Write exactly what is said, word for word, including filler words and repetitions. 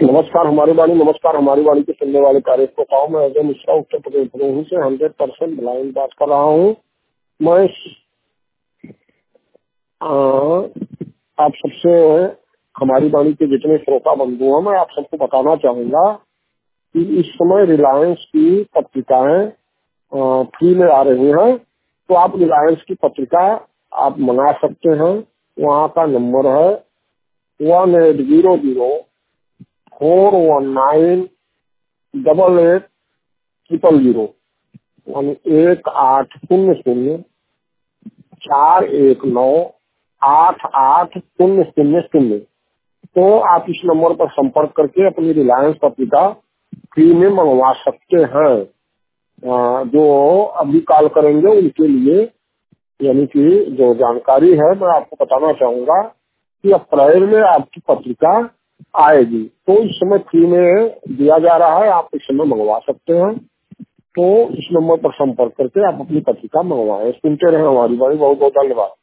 नमस्कार हमारी वाणी नमस्कार हमारी वाणी के सुनने वाले कार्यकर्ताओं में अजय मिश्रा उत्तर प्रदेश भदोही से हंड्रेड परसेंट ब्लाइंड बात कर रहा हूँ। मैं आ, आप सबसे हमारी वाणी के जितने श्रोता बंधु हैं मैं आप सबको बताना चाहूंगा कि इस समय रिलायंस की पत्रिकाएं फ्री में आ रही हैं, तो आप रिलायंस की पत्रिका आप मंगा सकते हैं। वहाँ का नंबर है one eight zero zero four one nine double eight triple zero यानी एक आठ शून्य शून्य चार एक नौ आठ आठ शून्य शून्य शून्य। तो आप इस नंबर पर संपर्क करके अपनी रिलायंस पत्रिका फ्री में मंगवा सकते हैं। जो अभी कॉल करेंगे उनके लिए यानी कि जो जानकारी है मैं आपको बताना चाहूंगा कि अप्रैल में आपकी पत्रिका आएगी, तो इस समय फ्री में दिया जा रहा है, आप इस समय मंगवा सकते हैं। तो इस नंबर पर संपर्क करके आप अपनी पत्रिका मंगवाएं। सुनते रहे हमारी वाणी। बहुत बहुत धन्यवाद।